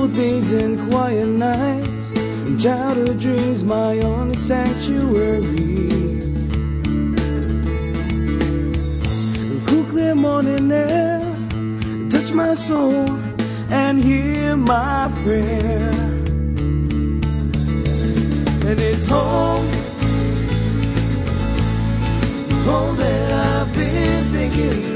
peaceful days and quiet nights, and childhood dreams my only sanctuary. Cool clear morning air, touch my soul and hear my prayer. And it's home that I've been thinking